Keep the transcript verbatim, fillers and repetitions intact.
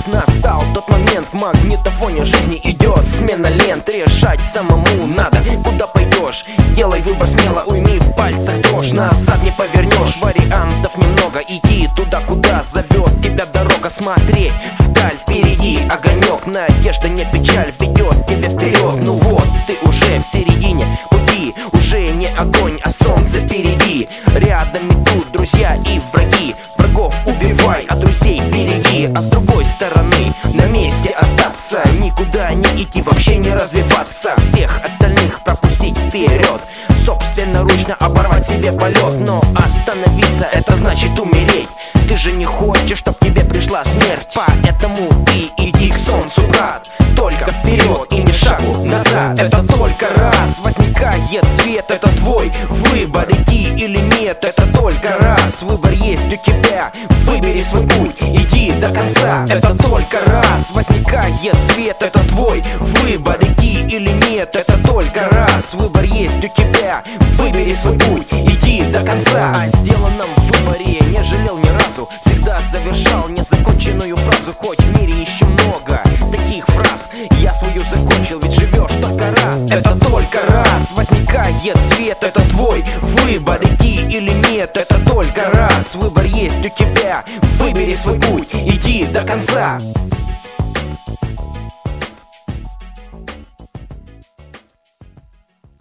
настал тот момент, в магнитофоне жизни идет смена лент. Решать самому надо, куда пойдешь. Делай выбор смело, уйми в пальцах дрожь. Назад не повернешь, вариантов немного. Иди туда, куда зовет тебя дорога. Смотреть вдаль, впереди огонек. Надежда, не печаль, ведет тебя вперед. Ну вот, ты уже в середине пути. Уже не огонь, а солнце впереди. Рядом идут друзья и враги. Врагов убивай, а друзей береги. А с другой стороны, на месте остаться, никуда не идти, вообще не развиваться. Всех остальных пропустить вперед, собственноручно оборвать себе полет. Но остановиться — это значит умереть. Ты же не хочешь, чтоб тебе пришла смерть. Поэтому ты иди к солнцу, брат. Только вперед и ни шагу назад. Это только раз возникает свет. Это твой выбор, идти или нет. Это только раз, выбор есть у тебя. Выбери свой путь, иди до конца. Это только раз возникает свет. Это твой выбор, идти или нет. Это только раз, выбор есть у тебя. Выбери свой путь, иди до конца. О сделанном выборе не жалел ни разу. Всегда завершал незаконченную фразу. Хоть в мире еще много таких фраз, я свою закончил, ведь живешь только раз. Это только раз возникает свет. Это твой выбор, идти или нет. Это только раз, выбор есть у тебя. Выбери свой путь, иди до конца.